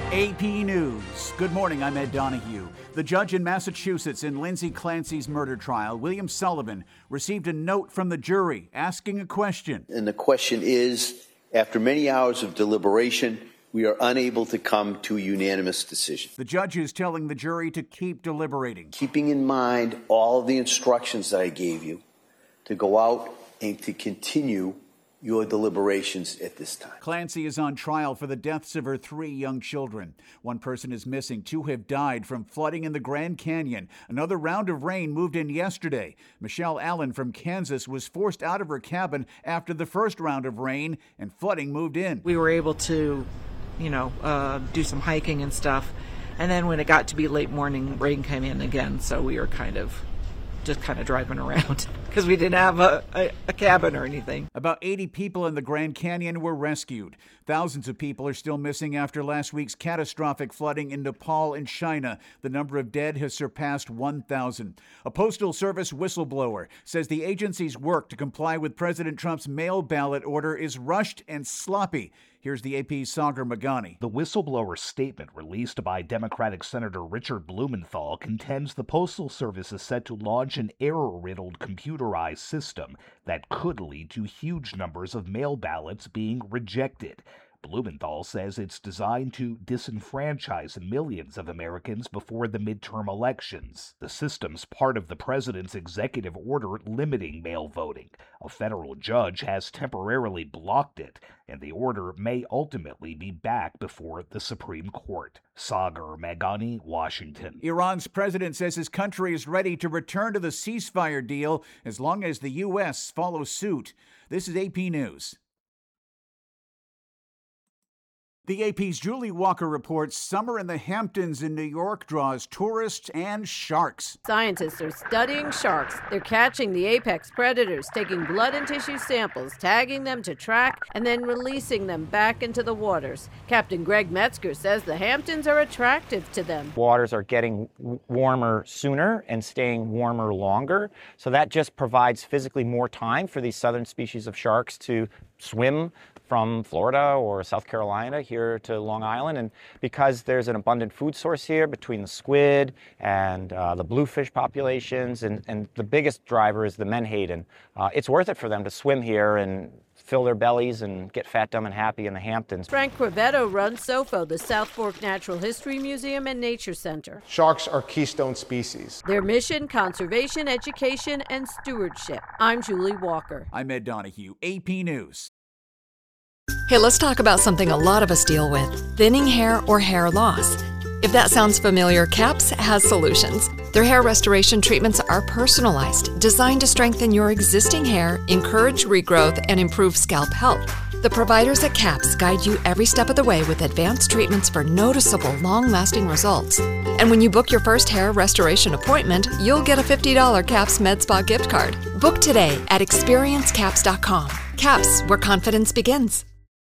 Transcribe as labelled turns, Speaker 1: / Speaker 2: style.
Speaker 1: AP News. Good morning, I'm Ed Donahue. The judge in Massachusetts in Lindsay Clancy's murder trial, William Sullivan, received a note from the jury asking a question.
Speaker 2: And the question is, after many hours of deliberation, we are unable to come to a unanimous decision.
Speaker 1: The judge is telling the jury to keep deliberating.
Speaker 2: Keeping in mind all of the instructions that I gave you to go out and to continue your deliberations at this time.
Speaker 1: Clancy is on trial for the deaths of her 3 young children. 1 person is missing. 2 have died from flooding in the Grand Canyon. Another round of rain moved in yesterday. Michelle Allen from Kansas was forced out of her cabin after the first round of rain, and flooding moved in.
Speaker 3: We were able to, do some hiking and stuff. And then when it got to be late morning, rain came in again. So we were kind of driving around because we didn't have a cabin or anything.
Speaker 1: About 80 people in the Grand Canyon were rescued. Thousands of people are still missing after last week's catastrophic flooding in Nepal and China. The number of dead has surpassed 1,000. A Postal Service whistleblower says the agency's work to comply with President Trump's mail ballot order is rushed and sloppy. Here's the AP's Sagar Meghani.
Speaker 4: The whistleblower statement released by Democratic Senator Richard Blumenthal contends the Postal Service is set to launch an error-riddled computerized system that could lead to huge numbers of mail ballots being rejected. Blumenthal says it's designed to disenfranchise millions of Americans before the midterm elections. The system's part of the president's executive order limiting mail voting. A federal judge has temporarily blocked it, and the order may ultimately be back before the Supreme Court. Sagar Meghani, Washington.
Speaker 1: Iran's president says his country is ready to return to the ceasefire deal as long as the U.S. follows suit. This is AP News. The AP's Julie Walker reports summer in the Hamptons in New York draws tourists and sharks.
Speaker 5: Scientists are studying sharks. They're catching the apex predators, taking blood and tissue samples, tagging them to track, and then releasing them back into the waters. Captain Greg Metzger says the Hamptons are attractive to them.
Speaker 6: Waters are getting warmer sooner and staying warmer longer, so that just provides physically more time for these southern species of sharks to swim from Florida or South Carolina here to Long Island. And because there's an abundant food source here between the squid and the bluefish populations, and the biggest driver is the menhaden, it's worth it for them to swim here and fill their bellies and get fat, dumb, and happy in the Hamptons.
Speaker 5: Frank Crovetto runs SOFO, the South Fork Natural History Museum and Nature Center.
Speaker 7: Sharks are keystone species.
Speaker 5: Their mission, conservation, education, and stewardship. I'm Julie Walker.
Speaker 1: I'm Ed Donahue, AP News.
Speaker 8: Hey, let's talk about something a lot of us deal with, thinning hair or hair loss. If that sounds familiar, CAPS has solutions. Their hair restoration treatments are personalized, designed to strengthen your existing hair, encourage regrowth, and improve scalp health. The providers at CAPS guide you every step of the way with advanced treatments for noticeable, long-lasting results. And when you book your first hair restoration appointment, you'll get a $50 CAPS Med Spa gift card. Book today at experiencecaps.com. CAPS, where confidence begins.